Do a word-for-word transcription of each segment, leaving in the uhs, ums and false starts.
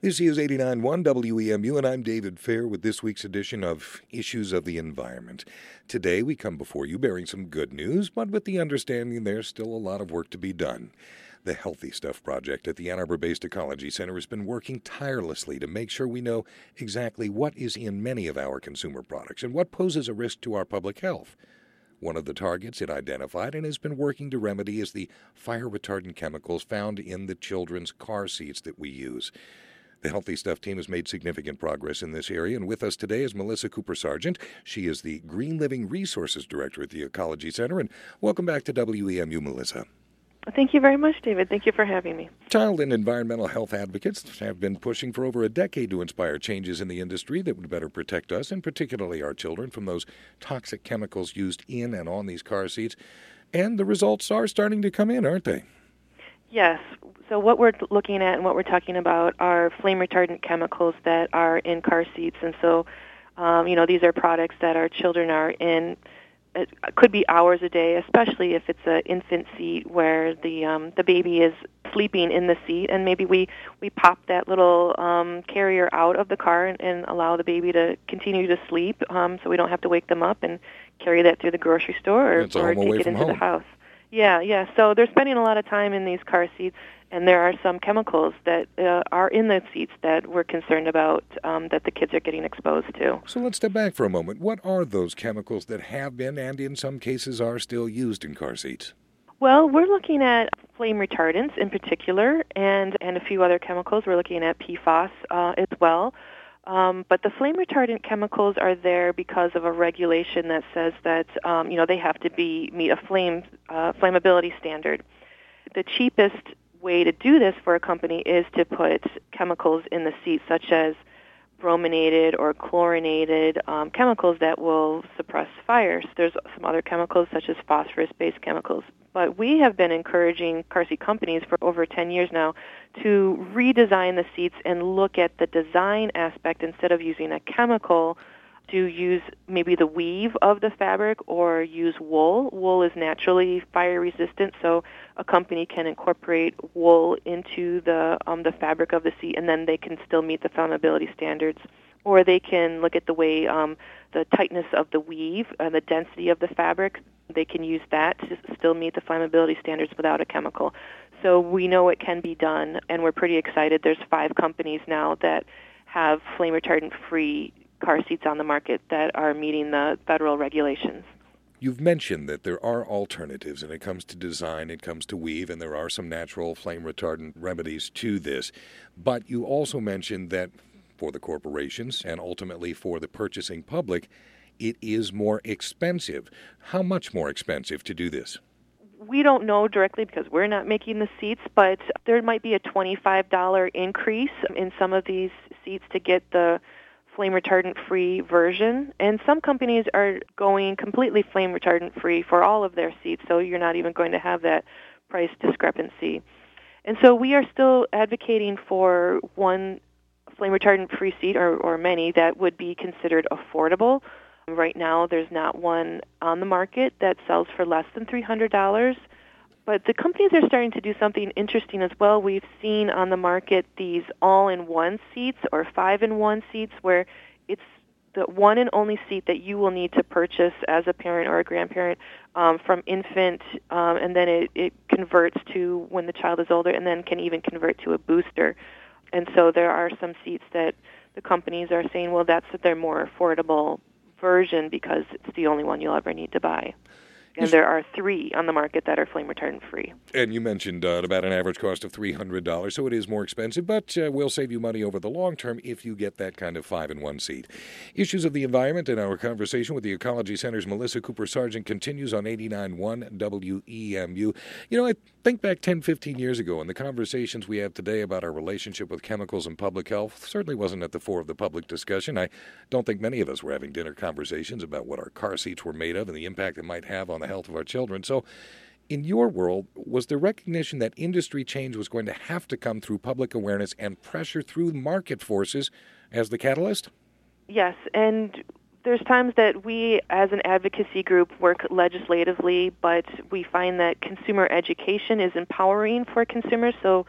This is eighty-nine point one W E M U, and I'm David Fair with this week's edition of Issues of the Environment. Today we come before you bearing some good news, but with the understanding there's still a lot of work to be done. The Healthy Stuff Project at the Ann Arbor-based Ecology Center has been working tirelessly to make sure we know exactly what is in many of our consumer products and what poses a risk to our public health. One of the targets it identified and has been working to remedy is the fire-retardant chemicals found in the children's car seats that we use. The Healthy Stuff team has made significant progress in this area, and with us today is Melissa Cooper-Sargent. She is the Green Living Resources Director at the Ecology Center, and welcome back to W E M U, Melissa. Thank you very much, David. Thank you for having me. Child and environmental health advocates have been pushing for over a decade to inspire changes in the industry that would better protect us, and particularly our children, from those toxic chemicals used in and on these car seats. And the results are starting to come in, aren't they? Yes. So what we're looking at and what we're talking about are flame-retardant chemicals that are in car seats. And so, um, you know, these are products that our children are in. It could be hours a day, especially if it's an infant seat where the um, the baby is sleeping in the seat, and maybe we, we pop that little um, carrier out of the car and, and allow the baby to continue to sleep, um, so we don't have to wake them up and carry that through the grocery store or, or take it into home. the house. Yeah, yeah. So they're spending a lot of time in these car seats, and there are some chemicals that uh, are in the seats that we're concerned about um, that the kids are getting exposed to. So let's step back for a moment. What are those chemicals that have been and in some cases are still used in car seats? Well, we're looking at flame retardants in particular and, and a few other chemicals. We're looking at P FAS uh, as well. Um, but the flame retardant chemicals are there because of a regulation that says that um, you know they have to be meet a flame uh, flammability standard. The cheapest way to do this for a company is to put chemicals in the seat, such as brominated or chlorinated um, chemicals that will suppress fires. There's some other chemicals such as phosphorus-based chemicals. But we have been encouraging car seat companies for over ten years now to redesign the seats and look at the design aspect instead of using a chemical to use maybe the weave of the fabric or use wool. Wool is naturally fire resistant, so a company can incorporate wool into the um, the fabric of the seat, and then they can still meet the flammability standards. Or they can look at the way um, the tightness of the weave and the density of the fabric. They can use that to still meet the flammability standards without a chemical. So we know it can be done, and we're pretty excited. There's five companies now that have flame retardant-free car seats on the market that are meeting the federal regulations. You've mentioned that there are alternatives, and it comes to design, it comes to weave, and there are some natural flame retardant remedies to this. But you also mentioned that for the corporations and ultimately for the purchasing public, it is more expensive. How much more expensive to do this? We don't know directly because we're not making the seats, but there might be a twenty-five dollars increase in some of these seats to get the flame retardant-free version. And some companies are going completely flame retardant-free for all of their seats, so you're not even going to have that price discrepancy. And so we are still advocating for one flame retardant-free seat, or, or many, that would be considered affordable. Right now, there's not one on the market that sells for less than three hundred dollars. But the companies are starting to do something interesting as well. We've seen on the market these all-in-one seats or five-in-one seats where it's the one and only seat that you will need to purchase as a parent or a grandparent um, from infant, um, and then it, it converts to when the child is older, and then can even convert to a booster. And so there are some seats that the companies are saying, well, that's their more affordable version because it's the only one you'll ever need to buy. And there are three on the market that are flame retardant free. And you mentioned uh, about an average cost of three hundred dollars, so it is more expensive, but uh, will save you money over the long term if you get that kind of five-in-one seat. Issues of the environment and our conversation with the Ecology Center's Melissa Cooper-Sargent continues on eighty-nine point one W E M U. You know, I think back ten, fifteen years ago, and the conversations we have today about our relationship with chemicals and public health certainly wasn't at the fore of the public discussion. I don't think many of us were having dinner conversations about what our car seats were made of and the impact it might have on the health of our children. So in your world, was there recognition that industry change was going to have to come through public awareness and pressure through market forces as the catalyst? Yes, and there's times that we as an advocacy group work legislatively, but we find that consumer education is empowering for consumers. So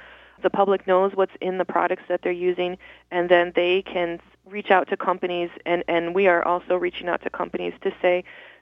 the public knows what's in the products that they're using, and then they can reach out to companies, and, and we are also reaching out to companies to say,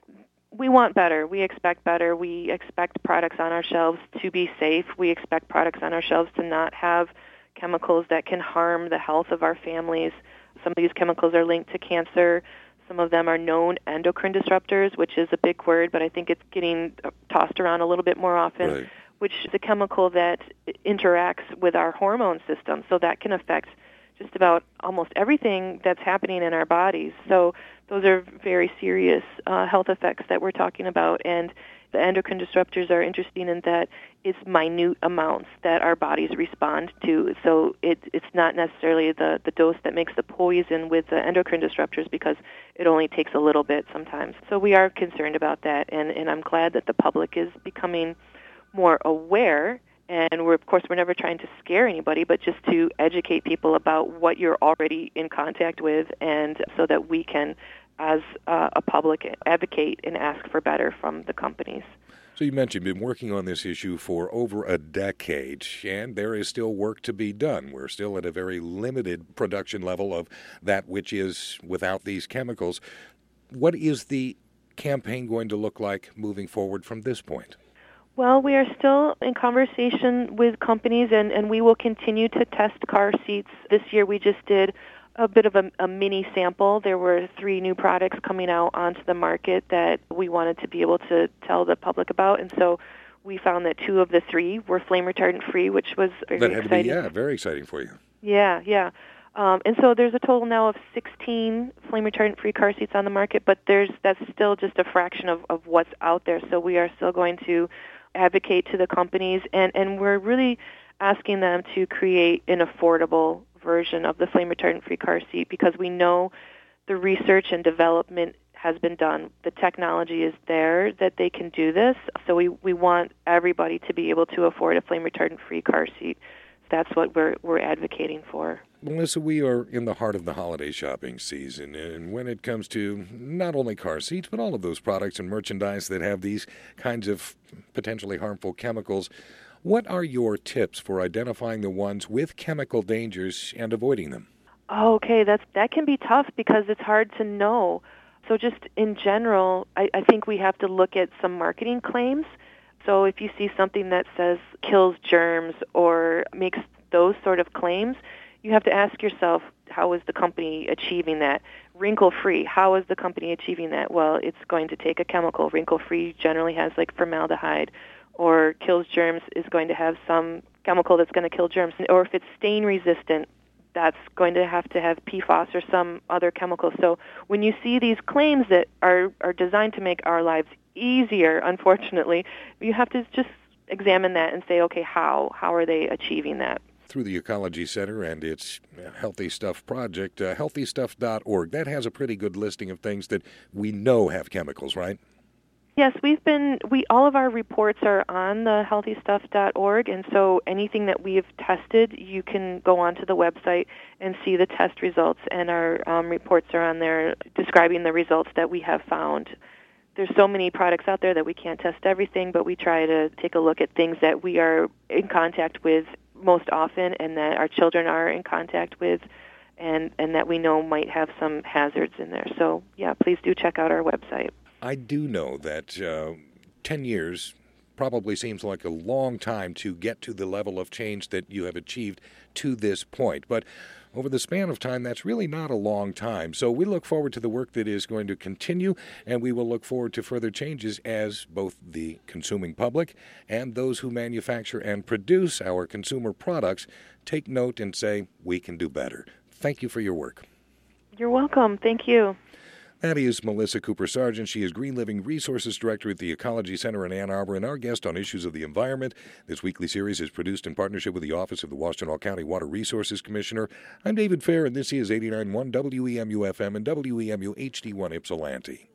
we want better, we expect better, we expect products on our shelves to be safe, we expect products on our shelves to not have chemicals that can harm the health of our families. Some of these chemicals are linked to cancer. Some of them are known endocrine disruptors, which is a big word, but I think it's getting tossed around a little bit more often, Right. which is a chemical that interacts with our hormone system, so that can affect just about almost everything that's happening in our bodies. So those are very serious uh, health effects that we're talking about, and the endocrine disruptors are interesting in that it's minute amounts that our bodies respond to. So it, it's not necessarily the, the dose that makes the poison with the endocrine disruptors, because it only takes a little bit sometimes. So we are concerned about that, and, and I'm glad that the public is becoming more aware. And we're, of course, we're never trying to scare anybody, but just to educate people about what you're already in contact with, and so that we can, as uh, a public, advocate and ask for better from the companies. So you mentioned you've been working on this issue for over a decade, and there is still work to be done. We're still at a very limited production level of that which is without these chemicals. What is the campaign going to look like moving forward from this point? Well, we are still in conversation with companies, and, and we will continue to test car seats. This year we just did a bit of a, a mini sample. There were three new products coming out onto the market that we wanted to be able to tell the public about, and so we found that two of the three were flame retardant free, which was very that had exciting. To be, yeah, very exciting for you. Yeah, yeah. Um, and so there's a total now of sixteen flame retardant free car seats on the market, but there's that's still just a fraction of, of what's out there. So we are still going to advocate to the companies, and, and we're really asking them to create an affordable version of the flame retardant-free car seat, because we know the research and development has been done. The technology is there that they can do this, so we, we want everybody to be able to afford a flame retardant-free car seat. That's what we're we're advocating for. Melissa, we are in the heart of the holiday shopping season, and when it comes to not only car seats, but all of those products and merchandise that have these kinds of potentially harmful chemicals, what are your tips for identifying the ones with chemical dangers and avoiding them? Okay, that's that can be tough because it's hard to know. So just in general, I, I think we have to look at some marketing claims. So if you see something that says kills germs or makes those sort of claims, you have to ask yourself, how is the company achieving that? Wrinkle-free, how is the company achieving that? Well, it's going to take a chemical. Wrinkle-free generally has like formaldehyde, or kills germs is going to have some chemical that's going to kill germs. Or if it's stain-resistant, that's going to have to have P FAS or some other chemical. So when you see these claims that are, are designed to make our lives easier, unfortunately, you have to just examine that and say, okay, how? How are they achieving that? Through the Ecology Center and its Healthy Stuff project, uh, healthy stuff dot org, that has a pretty good listing of things that we know have chemicals, right? Yes, we've been, we all of our reports are on the healthy stuff dot org, and so anything that we've tested, you can go onto the website and see the test results, and our um, reports are on there describing the results that we have found. There's so many products out there that we can't test everything, but we try to take a look at things that we are in contact with most often and that our children are in contact with, and, and that we know might have some hazards in there. So, yeah, please do check out our website. I do know that uh, ten years probably seems like a long time to get to the level of change that you have achieved to this point. But over the span of time, that's really not a long time. So we look forward to the work that is going to continue, and we will look forward to further changes as both the consuming public and those who manufacture and produce our consumer products take note and say, we can do better. Thank you for your work. You're welcome. Thank you. That is Melissa Cooper Sargent. She is Green Living Resources Director at the Ecology Center in Ann Arbor and our guest on issues of the environment. This weekly series is produced in partnership with the Office of the Washtenaw County Water Resources Commissioner. I'm David Fair, and this is eighty-nine point one W E M U F M and W E M U H D one Ypsilanti.